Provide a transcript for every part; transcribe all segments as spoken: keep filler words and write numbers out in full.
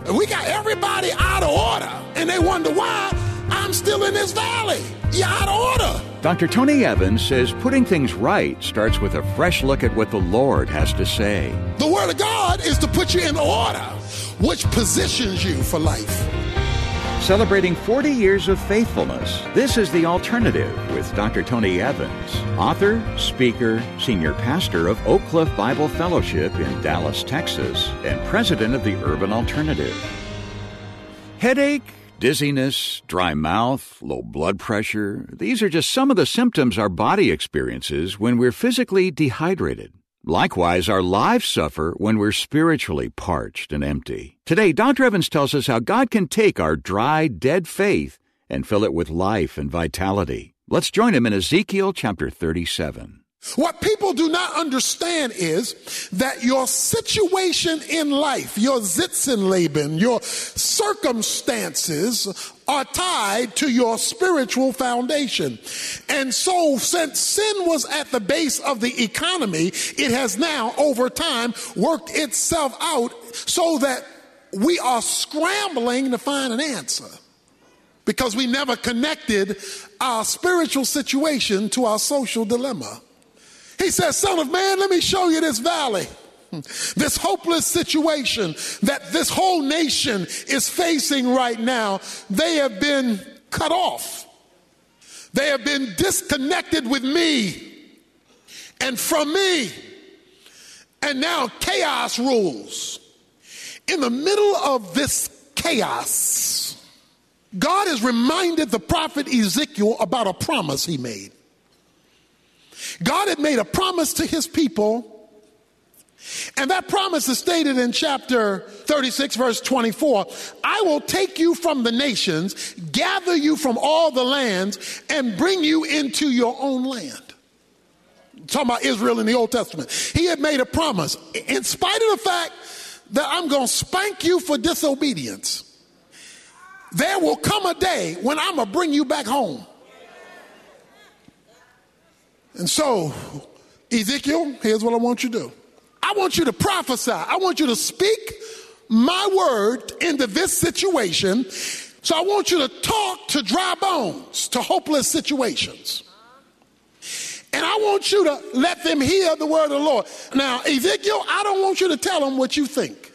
We got everybody out of order, and they wonder why I'm still in this valley. You're out of order. Doctor Tony Evans says putting things right starts with a fresh look at what the Lord has to say. The Word of God is to put you in order, which positions you for life. Celebrating forty years of faithfulness, this is The Alternative with Doctor Tony Evans, author, speaker, senior pastor of Oak Cliff Bible Fellowship in Dallas, Texas, and president of the Urban Alternative. Headache, dizziness, dry mouth, low blood pressure, these are just some of the symptoms our body experiences when we're physically dehydrated. Likewise, our lives suffer when we're spiritually parched and empty. Today, Doctor Evans tells us how God can take our dry, dead faith and fill it with life and vitality. Let's join him in Ezekiel chapter thirty-seven. What people do not understand is that your situation in life, your Sitzenleben, your circumstances are tied to your spiritual foundation. And so since sin was at the base of the economy, it has now over time worked itself out so that we are scrambling to find an answer because we never connected our spiritual situation to our social dilemma. He says, son of man, let me show you this valley, this hopeless situation that this whole nation is facing right now. They have been cut off. They have been disconnected with me and from me. And now chaos rules. In the middle of this chaos, God has reminded the prophet Ezekiel about a promise he made. God had made a promise to his people, and that promise is stated in chapter thirty-six, verse twenty-four. I will take you from the nations, gather you from all the lands, and bring you into your own land. Talking about Israel in the Old Testament. He had made a promise. In spite of the fact that I'm going to spank you for disobedience, there will come a day when I'm going to bring you back home. And so, Ezekiel, here's what I want you to do. I want you to prophesy. I want you to speak my word into this situation. So I want you to talk to dry bones, to hopeless situations. And I want you to let them hear the word of the Lord. Now, Ezekiel, I don't want you to tell them what you think.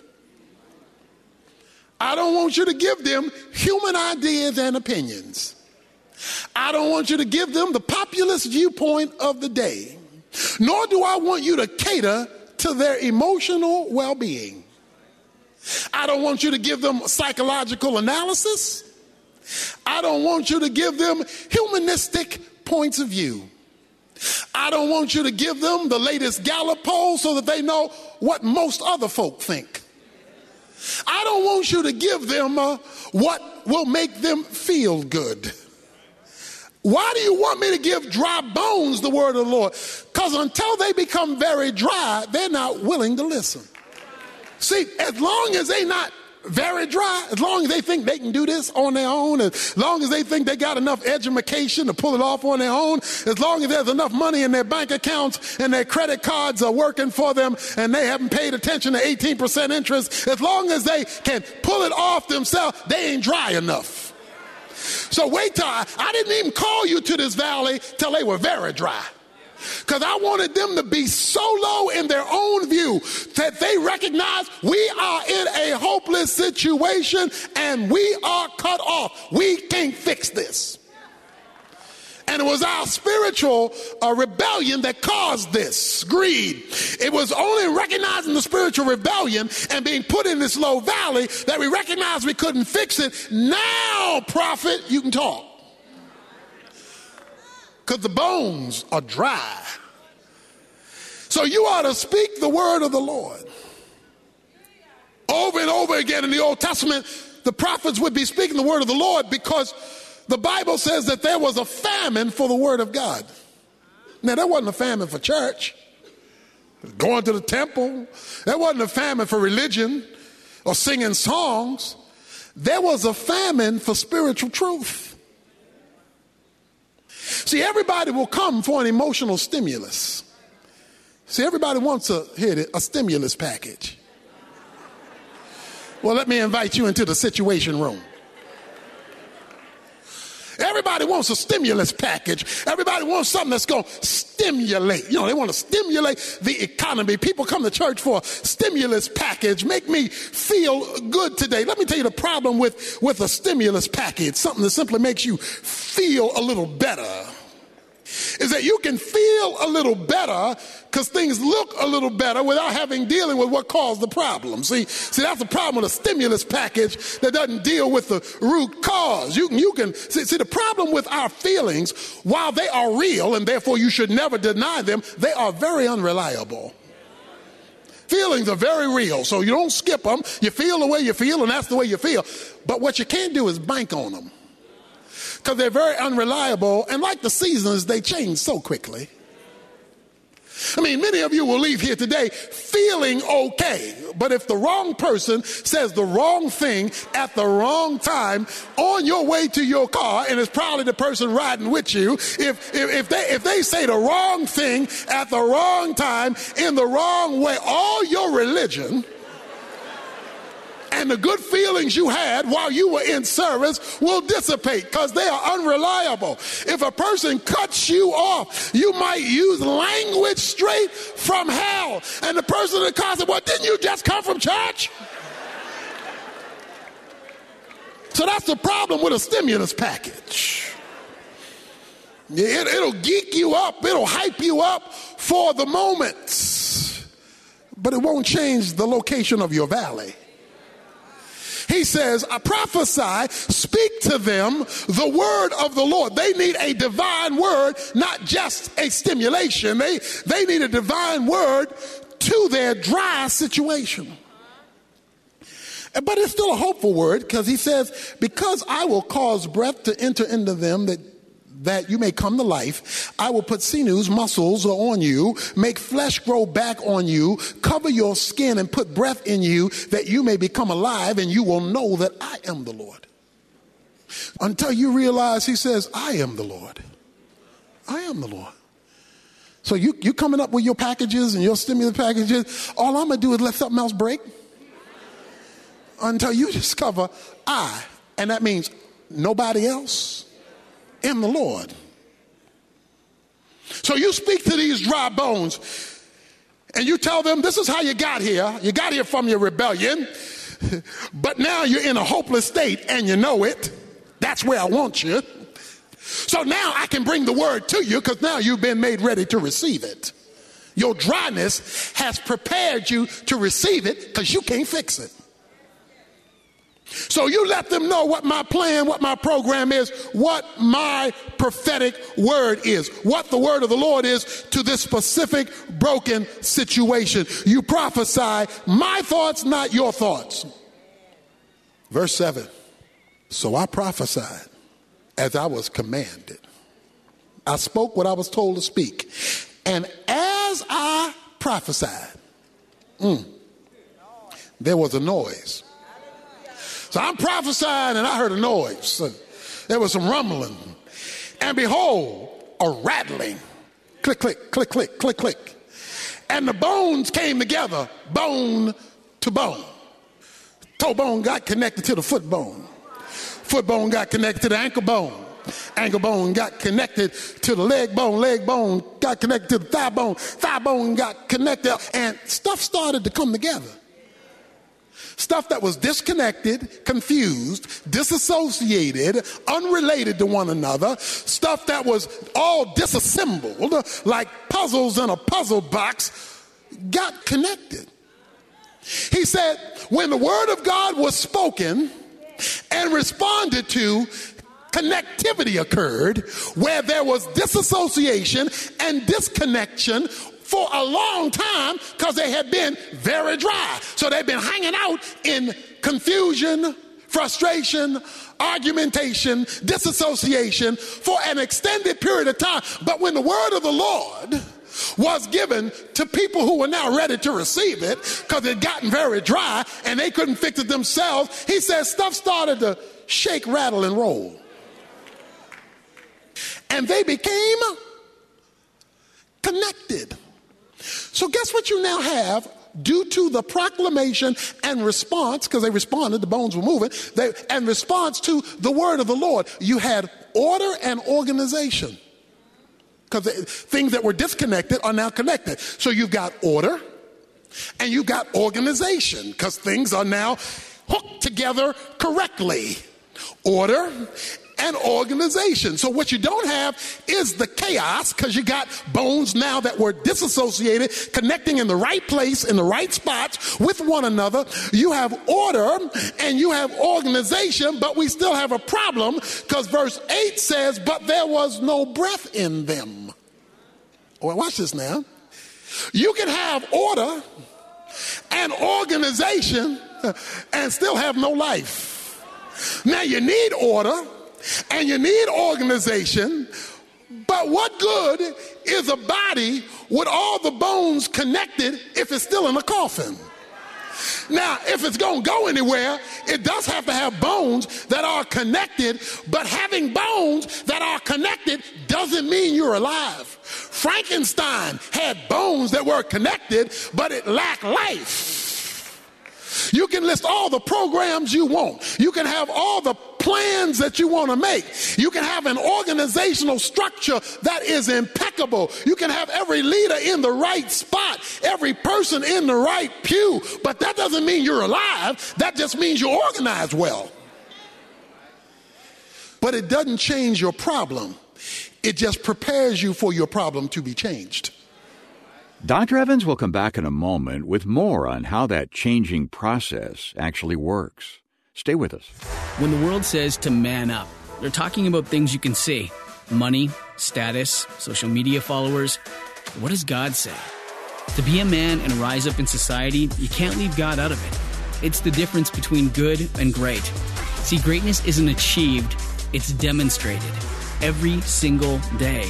I don't want you to give them human ideas and opinions. I don't want you to give them the populist viewpoint of the day, nor do I want you to cater to their emotional well-being. I don't want you to give them psychological analysis. I don't want you to give them humanistic points of view. I don't want you to give them the latest Gallup poll so that they know what most other folk think. I don't want you to give them uh, what will make them feel good. Why do you want me to give dry bones the word of the Lord? Because until they become very dry, they're not willing to listen. See, as long as they're not very dry, as long as they think they can do this on their own, as long as they think they got enough education to pull it off on their own, as long as there's enough money in their bank accounts and their credit cards are working for them and they haven't paid attention to eighteen percent interest, as long as they can pull it off themselves, they ain't dry enough. So wait till I, I didn't even call you to this valley till they were very dry. Because I wanted them to be so low in their own view that they recognize we are in a hopeless situation and we are cut off. We can't fix this. And it was our spiritual uh, rebellion that caused this, greed. It was only recognizing the spiritual rebellion and being put in this low valley that we recognized we couldn't fix it. Now, prophet, you can talk. Because the bones are dry. So you ought to speak the word of the Lord. Over and over again in the Old Testament, the prophets would be speaking the word of the Lord because the Bible says that there was a famine for the word of God. Now, there wasn't a famine for church, going to the temple. There wasn't a famine for religion or singing songs. There was a famine for spiritual truth. See, everybody will come for an emotional stimulus. See, everybody wants a, here, a stimulus package. Well, let me invite you into the situation room. Everybody wants a stimulus package. Everybody wants something that's going to stimulate. You know, they want to stimulate the economy. People come to church for a stimulus package. Make me feel good today. Let me tell you the problem with, with a stimulus package, something that simply makes you feel a little better, is that you can feel a little better because things look a little better without having dealing with what caused the problem. See, see, that's the problem with a stimulus package that doesn't deal with the root cause. You can, you can see, see, the problem with our feelings, while they are real and therefore you should never deny them, they are very unreliable. Feelings are very real, so you don't skip them. You feel the way you feel, and that's the way you feel. But what you can't do is bank on them, because they're very unreliable, and like the seasons, they change so quickly. I mean, many of you will leave here today feeling okay, but if the wrong person says the wrong thing at the wrong time on your way to your car, and it's probably the person riding with you, if, if, if, they, if they say the wrong thing at the wrong time in the wrong way, all your religion and the good feelings you had while you were in service will dissipate because they are unreliable. If a person cuts you off, you might use language straight from hell. And the person in the car said, well, didn't you just come from church? So that's the problem with a stimulus package. It, it'll geek you up. It'll hype you up for the moment, but it won't change the location of your valley. He says, I prophesy, speak to them the word of the Lord. They need a divine word, not just a stimulation. They, they need a divine word to their dry situation. But it's still a hopeful word, because he says, because I will cause breath to enter into them that that you may come to life. I will put sinews, muscles on you, make flesh grow back on you, cover your skin and put breath in you that you may become alive, and you will know that I am the Lord. Until you realize, he says, I am the Lord. I am the Lord. So you, you coming up with your packages and your stimulus packages, all I'm going to do is let something else break until you discover I, and that means nobody else, in the Lord. So you speak to these dry bones and you tell them, this is how you got here. You got here from your rebellion, but now you're in a hopeless state and you know it. That's where I want you. So now I can bring the word to you, because now you've been made ready to receive it. Your dryness has prepared you to receive it, because you can't fix it. So you let them know what my plan, what my program is, what my prophetic word is, what the word of the Lord is to this specific broken situation. You prophesy my thoughts, not your thoughts. Verse seven. So I prophesied as I was commanded. I spoke what I was told to speak. And as I prophesied, mm, there was a noise. So I'm prophesying and I heard a noise. There was some rumbling. And behold, a rattling. Click, click, click, click, click, click. And the bones came together, bone to bone. Toe bone got connected to the foot bone. Foot bone got connected to the ankle bone. Ankle bone got connected to the leg bone. Leg bone got connected to the thigh bone. Thigh bone got connected. And stuff started to come together. Stuff that was disconnected, confused, disassociated, unrelated to one another. Stuff that was all disassembled, like puzzles in a puzzle box, got connected. He said, when the word of God was spoken and responded to, connectivity occurred where there was disassociation and disconnection for a long time, because they had been very dry. So they've been hanging out in confusion, frustration, argumentation, disassociation for an extended period of time. But when the word of the Lord was given to people who were now ready to receive it, because it had gotten very dry and they couldn't fix it themselves, he says stuff started to shake, rattle, and roll. And they became connected. So guess what you now have? due to the proclamation and response, because they responded, the bones were moving, they, and response to the word of the Lord. You had order and organization, because things that were disconnected are now connected. So you've got order and you've got organization, because things are now hooked together correctly. Order and organization. So what you don't have is the chaos, because you got bones now that were disassociated, connecting in the right place, in the right spots with one another. You have order and you have organization, but we still have a problem, because verse eight says, but there was no breath in them. Well, watch this now. You can have order and organization and still have no life. Now you need order and you need organization, but what good is a body with all the bones connected if it's still in a coffin? Now, if it's going to go anywhere, it does have to have bones that are connected, but having bones that are connected doesn't mean you're alive. Frankenstein had bones that were connected, but it lacked life. You can list all the programs you want. You can have all the plans that you want to make. You can have an organizational structure that is impeccable. You can have every leader in the right spot, every person in the right pew, but that doesn't mean you're alive. That just means you're organized well. But it doesn't change your problem. It just prepares you for your problem to be changed. Doctor Evans will come back in a moment with more on how that changing process actually works. Stay with us. When the world says to man up, they're talking about things you can see. Money, status, social media followers. What does God say? To be a man and rise up in society, you can't leave God out of it. It's the difference between good and great. See, greatness isn't achieved, it's demonstrated. Every single day.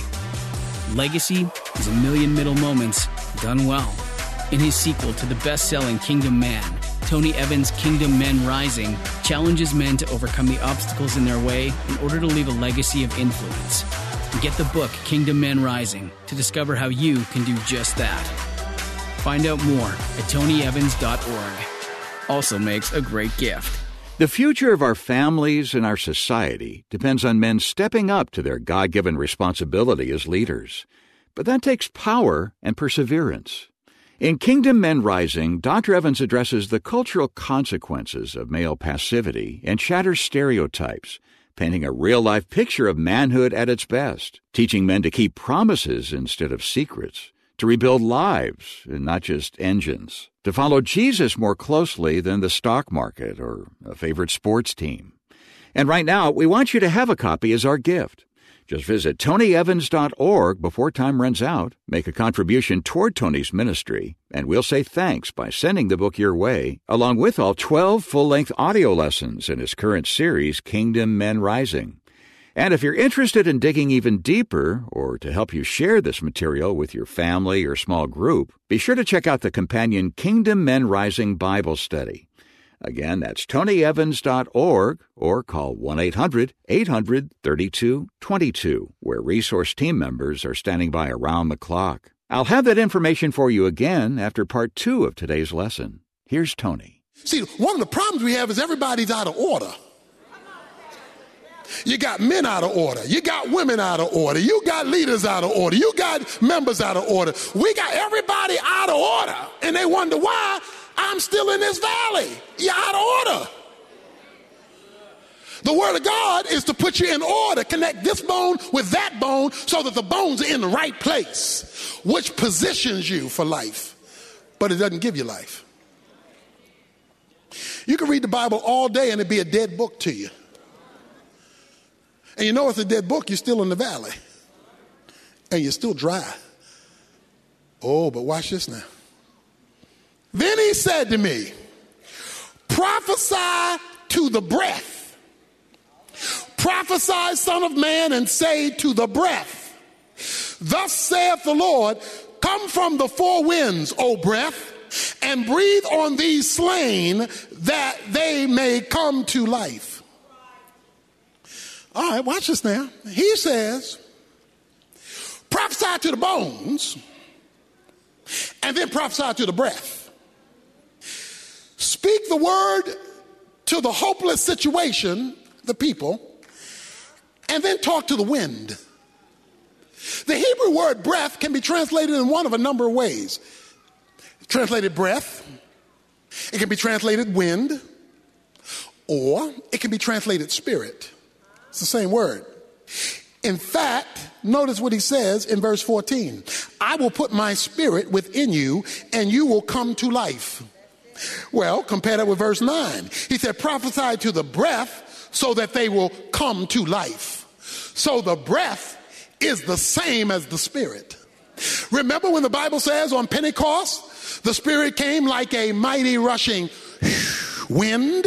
Legacy is a million middle moments done well. In his sequel to the best-selling Kingdom Man, Tony Evans' Kingdom Men Rising challenges men to overcome the obstacles in their way in order to leave a legacy of influence. Get the book Kingdom Men Rising to discover how you can do just that. Find out more at tony evans dot org. Also makes a great gift. The future of our families and our society depends on men stepping up to their God-given responsibility as leaders. But that takes power and perseverance. In Kingdom Men Rising, Doctor Evans addresses the cultural consequences of male passivity and shatters stereotypes, painting a real-life picture of manhood at its best, teaching men to keep promises instead of secrets, to rebuild lives and not just engines, to follow Jesus more closely than the stock market or a favorite sports team. And right now, we want you to have a copy as our gift. Just visit tony evans dot org before time runs out, make a contribution toward Tony's ministry, and we'll say thanks by sending the book your way, along with all twelve full-length audio lessons in his current series, Kingdom Men Rising. And if you're interested in digging even deeper, or to help you share this material with your family or small group, be sure to check out the companion Kingdom Men Rising Bible Study. Again, that's tony evans dot org or call one eight hundred eight hundred thirty-two twenty-two, where resource team members are standing by around the clock. I'll have that information for you again after part two of today's lesson. Here's Tony. See, one of the problems we have is everybody's out of order. You got men out of order. You got women out of order. You got leaders out of order. You got members out of order. We got everybody out of order. And they wonder why I'm still in this valley. You're out of order. The word of God is to put you in order, connect this bone with that bone so that the bones are in the right place, which positions you for life, but it doesn't give you life. You can read the Bible all day and it'd be a dead book to you. And you know it's a dead book, you're still in the valley. And you're still dry. Oh, but watch this now. Then he said to me, prophesy to the breath. Prophesy, son of man, and say to the breath, thus saith the Lord, come from the four winds, O breath, and breathe on these slain that they may come to life. All right, watch this now. He says, prophesy to the bones, and then prophesy to the breath. speak the word to the hopeless situation, the people, and then talk to the wind. The Hebrew word breath can be translated in one of a number of ways. Translated breath, it can be translated wind, or it can be translated spirit. It's the same word. In fact, notice what he says in verse fourteen. I will put my spirit within you and you will come to life. Well, compare that with verse nine. He said, prophesy to the breath so that they will come to life. So the breath is the same as the spirit. Remember when the Bible says on Pentecost, the Spirit came like a mighty rushing wind?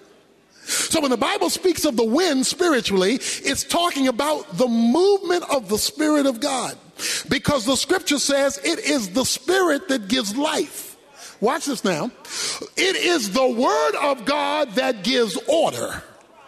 So when the Bible speaks of the wind spiritually, it's talking about the movement of the Spirit of God. Because the scripture says it is the Spirit that gives life. Watch this now. It is the word of God that gives order.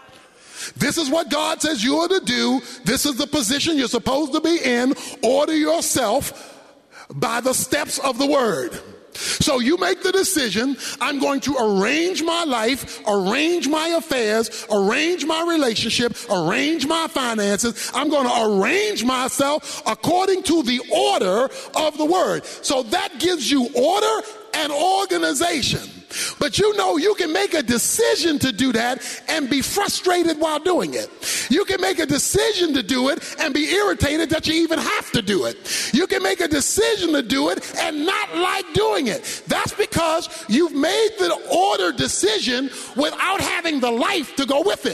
This is what God says you are to do. This is the position you're supposed to be in. Order yourself by the steps of the word. So you make the decision, I'm going to arrange my life, arrange my affairs, arrange my relationship, arrange my finances. I'm going to arrange myself according to the order of the word. So that gives you order and organization. But you know you can make a decision to do that and be frustrated while doing it. You can make a decision to do it and be irritated that you even have to do it. You can make a decision to do it and not like doing it. That's because you've made the order decision without having the life to go with it.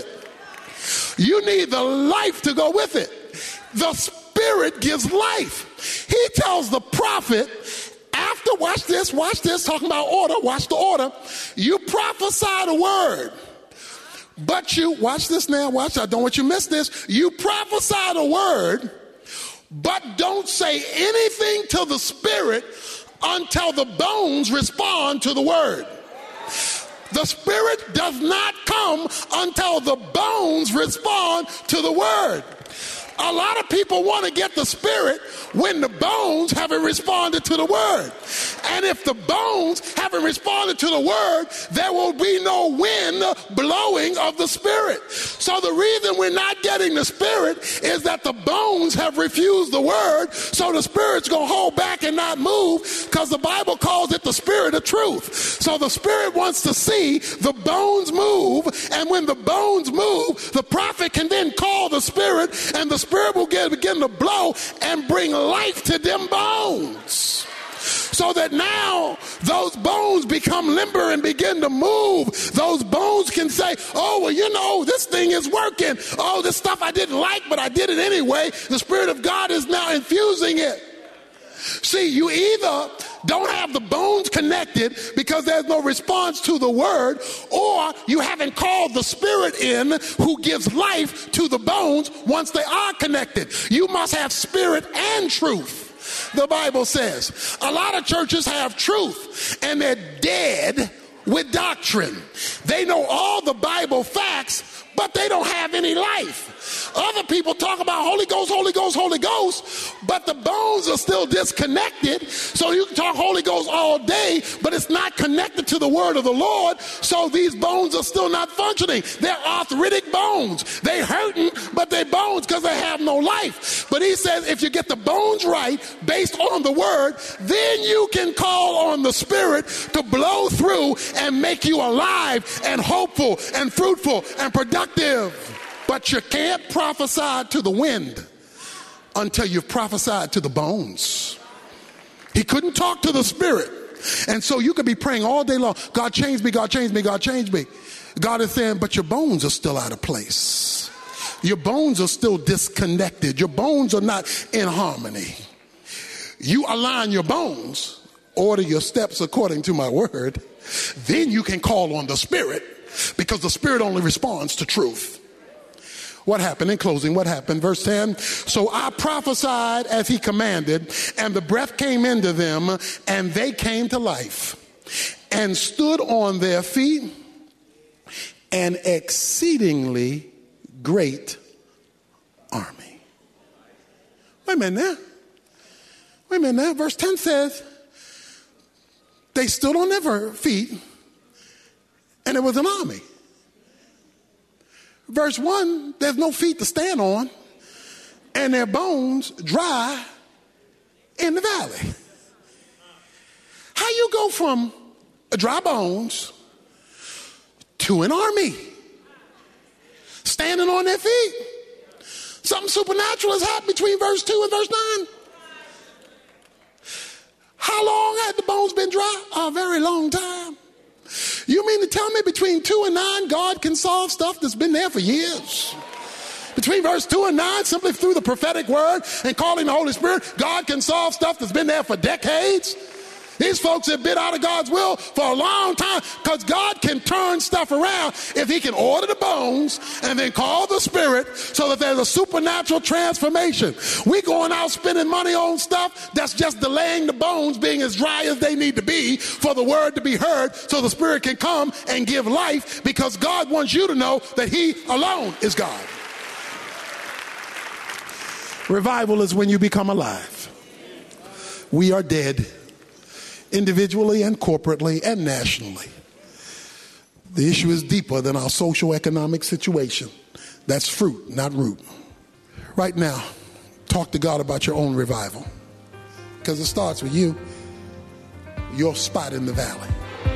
You need the life to go with it. The Spirit gives life. He tells the prophet, after, watch this, watch this, talking about order, watch the order. You prophesy the word. But you, watch this now, watch, I don't want you to miss this. You prophesy the word, but don't say anything to the Spirit until the bones respond to the word. The Spirit does not come until the bones respond to the word. A lot of people want to get the Spirit when the bones haven't responded to the word. And if the bones haven't responded to the word, there will be no wind blowing of the Spirit. So the reason we're not getting the Spirit is that the bones have refused the word. So the Spirit's going to hold back and not move because the Bible calls it the Spirit of truth. So the Spirit wants to see the bones move. And when the bones move, the prophet can then call the Spirit, and the Spirit will get, begin to blow and bring life to them bones. So that now those bones become limber and begin to move. Those bones can say, oh, well, you know, this thing is working. Oh, this stuff I didn't like, but I did it anyway. The Spirit of God is now infusing it. See, you either don't have the bones connected because there's no response to the word, or you haven't called the Spirit in who gives life to the bones once they are connected. You must have spirit and truth, the Bible says. A lot of churches have truth and they're dead with doctrine. They know all the Bible facts, but they don't have any life. Other people talk about Holy Ghost, Holy Ghost, Holy Ghost, but the bones are still disconnected. So you can talk Holy Ghost all day, but it's not connected to the word of the Lord. So these bones are still not functioning. They're arthritic bones. They're hurting, but they're bones because they have no life. But he says if you get the bones right based on the word, then you can call on the Spirit to blow through and make you alive and hopeful and fruitful and productive. But you can't prophesy to the wind until you've prophesied to the bones. He couldn't talk to the Spirit. And so you could be praying all day long, God change me, God change me, God change me. God is saying, but your bones are still out of place. Your bones are still disconnected. Your bones are not in harmony. You align your bones, order your steps according to my word, then you can call on the Spirit, because the Spirit only responds to truth. What happened in closing? What happened? Verse ten. So I prophesied as he commanded, and the breath came into them, and they came to life, and stood on their feet, an exceedingly great army. Wait a minute now. Wait a minute now. Verse ten says, they stood on their feet, and it was an army. Verse one, there's no feet to stand on, and their bones dry in the valley. How you go from dry bones to an army standing on their feet? Something supernatural has happened between verse two and verse nine. How long had the bones been dry? A very long time. You mean to tell me between two and nine, God can solve stuff that's been there for years? Between verse two and nine, simply through the prophetic word and calling the Holy Spirit, God can solve stuff that's been there for decades? These folks have been out of God's will for a long time, because God can turn stuff around if he can order the bones and then call the Spirit so that there's a supernatural transformation. We going out spending money on stuff that's just delaying the bones being as dry as they need to be for the word to be heard so the Spirit can come and give life, because God wants you to know that he alone is God. Revival is when you become alive. We are dead, individually and corporately and nationally. The issue is deeper than our social economic situation. That's fruit, not root. Right now, talk to God about your own revival, because it starts with you, your spot in the valley.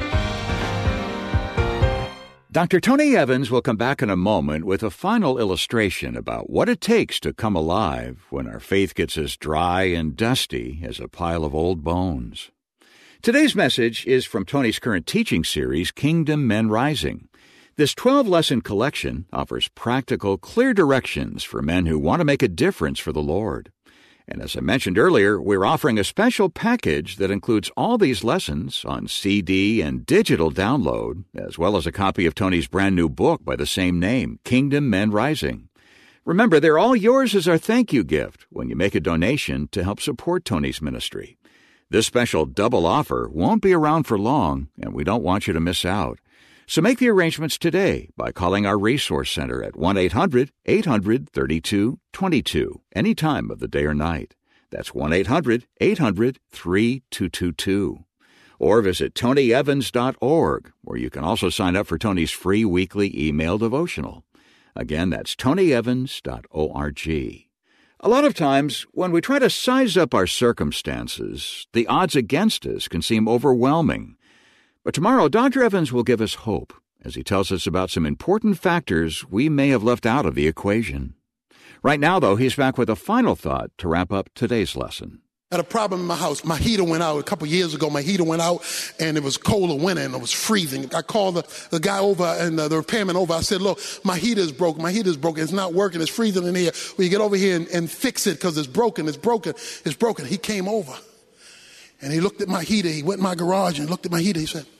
Doctor Tony Evans will come back in a moment with a final illustration about what it takes to come alive when our faith gets as dry and dusty as a pile of old bones. Today's message is from Tony's current teaching series, Kingdom Men Rising. This twelve-lesson collection offers practical, clear directions for men who want to make a difference for the Lord. And as I mentioned earlier, we're offering a special package that includes all these lessons on C D and digital download, as well as a copy of Tony's brand new book by the same name, Kingdom Men Rising. Remember, they're all yours as our thank you gift when you make a donation to help support Tony's ministry. This special double offer won't be around for long, and we don't want you to miss out. So make the arrangements today by calling our Resource Center at one eight hundred eight hundred thirty-two twenty-two, any time of the day or night. That's one eight hundred eight hundred thirty-two twenty-two. Or visit tony evans dot org, where you can also sign up for Tony's free weekly email devotional. Again, that's tony evans dot org. A lot of times, when we try to size up our circumstances, the odds against us can seem overwhelming. But tomorrow, Doctor Evans will give us hope as he tells us about some important factors we may have left out of the equation. Right now, though, he's back with a final thought to wrap up today's lesson. I had a problem in my house. My heater went out a couple of years ago. My heater went out, and it was cold of winter, and it was freezing. I called the, the guy over and uh, the repairman over. I said, look, my heater is broken. My heater is broken. It's not working. It's freezing in here. Will you get over here and, and fix it, because it's broken. It's broken. It's broken. He came over, and he looked at my heater. He went in my garage and looked at my heater. He said,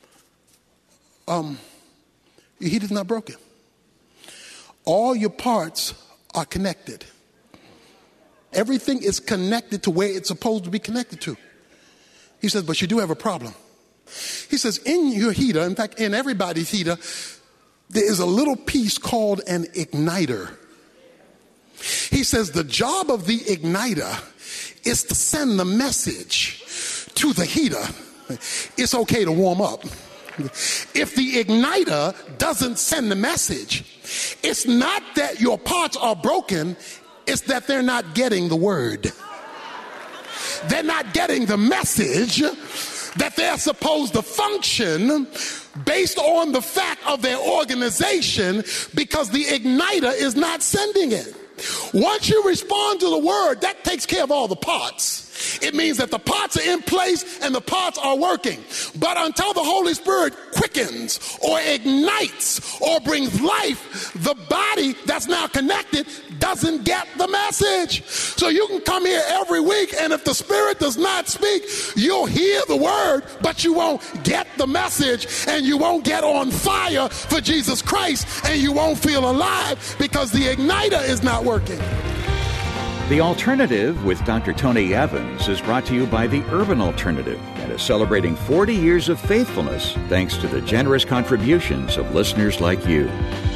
um, your heater's not broken. All your parts are connected. Everything is connected to where it's supposed to be connected to. He says, but you do have a problem. He says, in your heater, in fact, in everybody's heater, there is a little piece called an igniter. He says, the job of the igniter is to send the message to the heater. It's okay to warm up. If the igniter doesn't send the message, it's not that your parts are broken, it's that they're not getting the word. They're not getting the message that they're supposed to function based on the fact of their organization, because the igniter is not sending it. Once you respond to the word, that takes care of all the parts. It means that the parts are in place and the parts are working. But until the Holy Spirit quickens or ignites or brings life, the body that's now connected doesn't get the message. So you can come here every week, and if the Spirit does not speak, you'll hear the word, but you won't get the message, and you won't get on fire for Jesus Christ, and you won't feel alive because the igniter is not working. The Alternative with Doctor Tony Evans is brought to you by the Urban Alternative and is celebrating forty years of faithfulness thanks to the generous contributions of listeners like you.